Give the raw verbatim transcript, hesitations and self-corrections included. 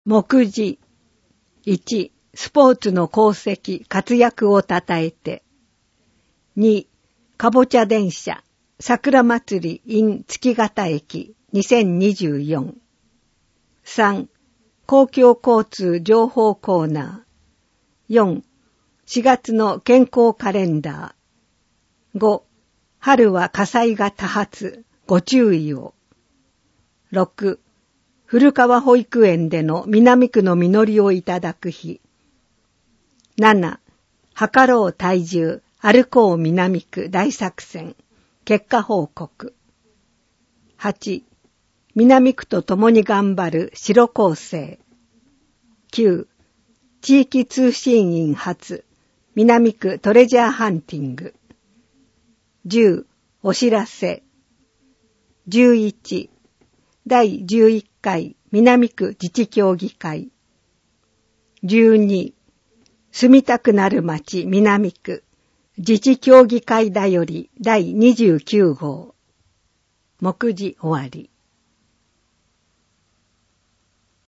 目次いち、スポーツの功績、活躍をたたえて。に、かぼちゃ電車、桜祭り in 月形駅にせんにじゅうよん。さん、公共交通情報コーナー。よん、しがつの健康カレンダー。ご、春は火災が多発、ご注意を。ろく、古川保育園での南区の実りをいただく日。なな、測ろう体重、歩こう南区大作戦、結果報告。はち、南区と共に頑張る白高生。きゅう、地域通信員発、南区トレジャーハンティング。じゅう、お知らせ。じゅういち、だいじゅういっかい南区自治協議会。じゅうに、住みたくなる町南区自治協議会だよりだいにじゅうきゅう号。目次終わり。